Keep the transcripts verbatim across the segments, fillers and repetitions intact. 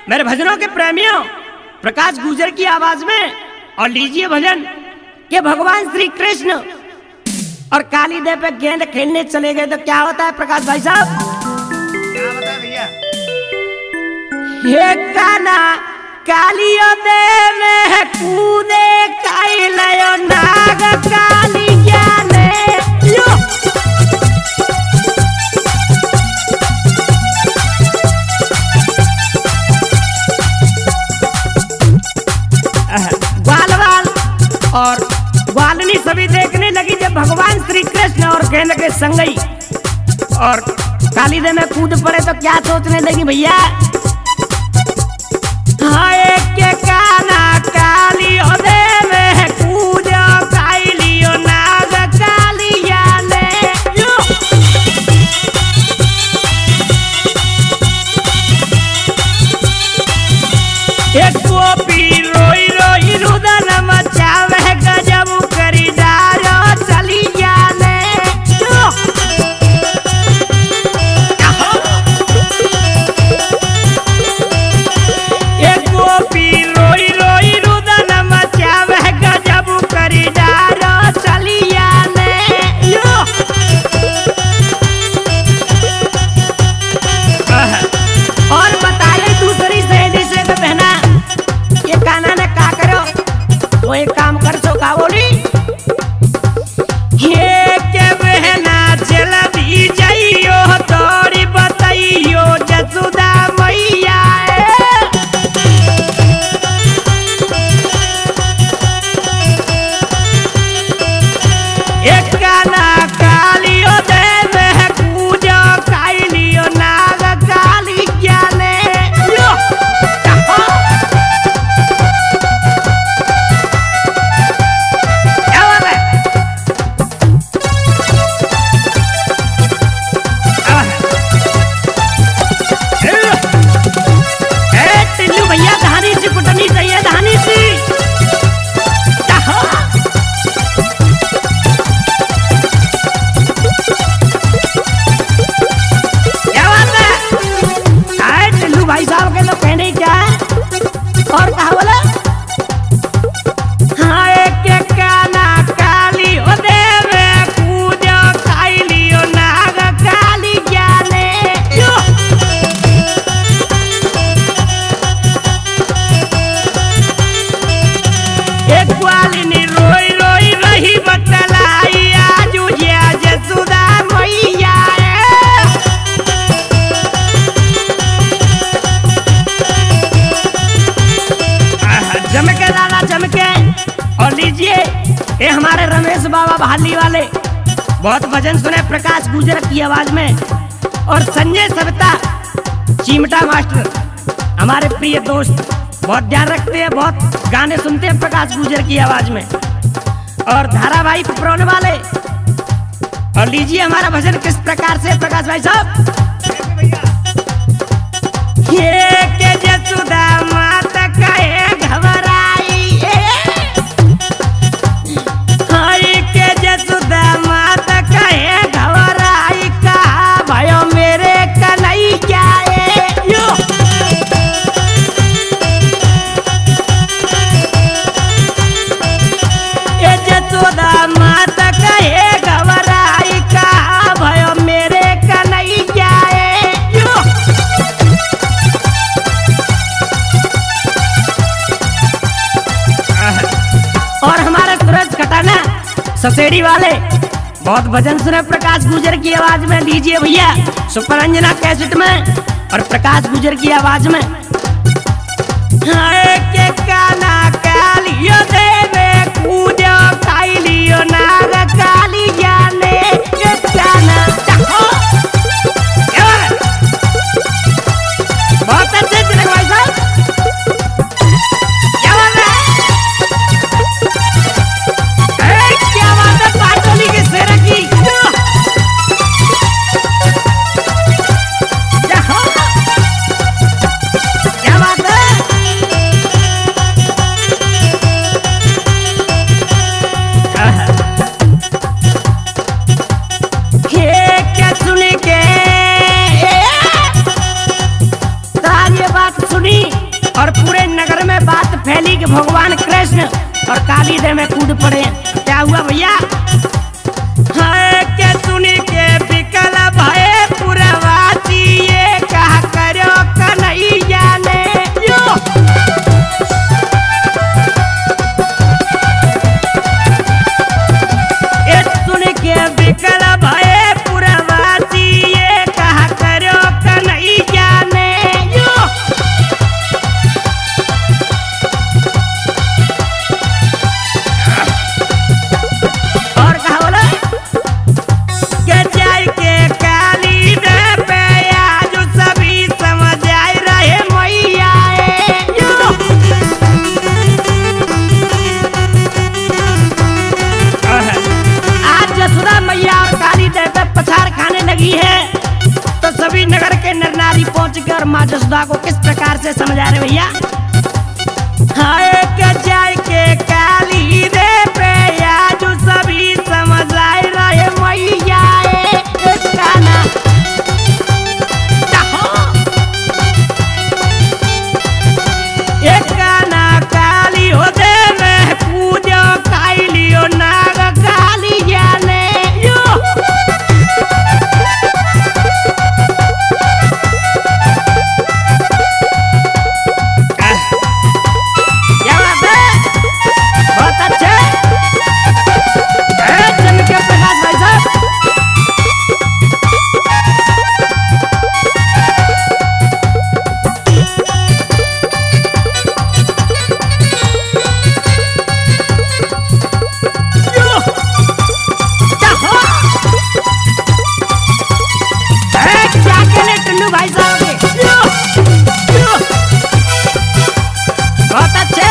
मेरे भजनों के प्रेमियों, प्रकाश गुर्जर की आवाज में और लीजिए भजन कि भगवान श्री कृष्ण और काली देव पे गेंद खेलने चले गए तो क्या होता है प्रकाश भाई साहब? क्या बता भैया? हे काना कालियो दे में कूदे काइलयो नाग काली ज्ञाने यो ग्वालवाल और ग्वालनी सभी देखने लगी जब भगवान श्री कृष्ण और गेंद के संगई और काली दे में कूद पड़े तो क्या सोचने लगी भैया? हाय के काना कालियो दे में कूदो काइलियो नाग कालिया ने यो एक गोपी रोई रोई रुदन मचावे गजब करी डारो चली जाने यो एक गोपी रोई रोई रुदन मचावे गजब करी डारो चली जाने यो और बताइए दूसरी सहेली से तो बहना ये काना ने का करो तो एक काम कर सो का बोली ये के बहना चल भी जाइयो तोरी बताइयो जसुदा मैया एक काना कालियो दे में कूदो काइलियो नाग काली ज्ञाने यो भैया धानी सी कुटनी चाहिए धानी सी क्या बात है? आए टिल्लू भाई साहब के तो कहने क्या है और कहा बोला हाँ एक के काना काली ओ देवे कूदो काइलियो नाग काली ज्ञाने यो एक ग्वालिनी रोई रोई रही बतलाई आजू जिया जसुदा मैया जमके लाला जमके और लीजिए ये हमारे रमेश बाबा भाली वाले बहुत भजन सुने प्रकाश गुर्जर की आवाज में और संजय सविता चिमटा मास्टर हमारे प्रिय दोस्त बहुत ध्यान रखते हैं, बहुत गाने सुनते हैं प्रकाश गुर्जर की आवाज में और धारावाहिक प्रोने वाले। और लीजिए हमारा भजन किस प्रकार से प्रकाश भाई साहब? ये के जसुदा माता काहे घबराई हाय के जसुदा माता काहे घबराई कहा भयो मेरे कन्हैया यो ये जसुदा माता काहे घबराई कहा भयो मेरे कन्हैया यो और हमारे सूरज खटाना ससेड़ी वाले बहुत भजन सुने प्रकाश गुर्जर की आवाज में। लीजिए भैया सुपरंजना कैसेट में और प्रकाश गुर्जर की आवाज में हाय के काना कालियो देवे कूदो काइलियो नाग काली ज्ञाने के काना चाहो बहुत अच्छे चले भाई साहब क्या बात है? क्या बात है पाटोली के शेर की क्या बात है? और पूरे नगर में बात फैली कि भगवान कृष्ण और काली देव में कूद पड़े। क्या हुआ भैया? हाय के सुनी के बिकल भय पुरवासी, ये कहा करो कन्हैया ने यो। ये सुन के बिकल भय पुरवासी, ये कहा करो कन्हैया ने यो। और कहा बोला के जाय के काली दे पे आज सभी समझ आए रहे मैया यो। आज जसोदा मैया और काली देव पे पछाड़ खाने लगी है, तो सभी नगर के नर नारी पहुंच के और माँ जसोदा को किस प्रकार से समझा रहे भैया? हाय के जाय के काली दे पे आज सभी समझ आए रहे मैया एक गाना। एक गाना काली हो दे में पूजो कालियो नाग काली जाने यो। क्या बात है? बहुत अच्छे। ए, चमके प्रकाश भाई साहब। यो। क्या हो? ए, क्या कहने टुल्लू भाई साहब के? यो, यो। बहुत अच्छे।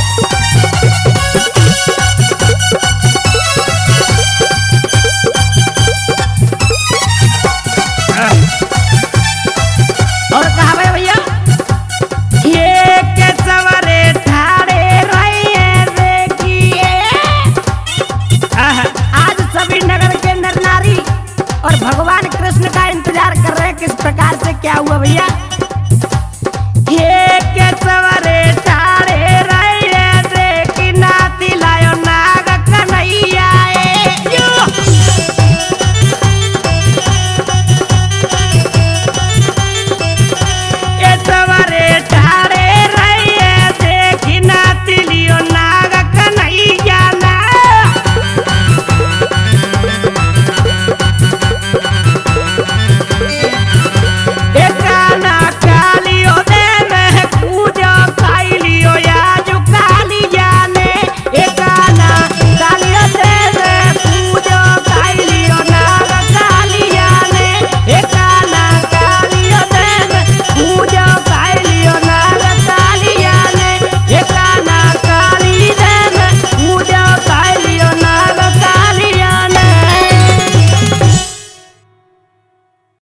और कहा भाई भैया? ये के सवरे ठाड़े रहिए देखिए। आहा, आज सभी नगर के नर नारी और भगवान कृष्ण का इंतजार कर रहे हैं किस प्रकार से क्या हुआ भैया?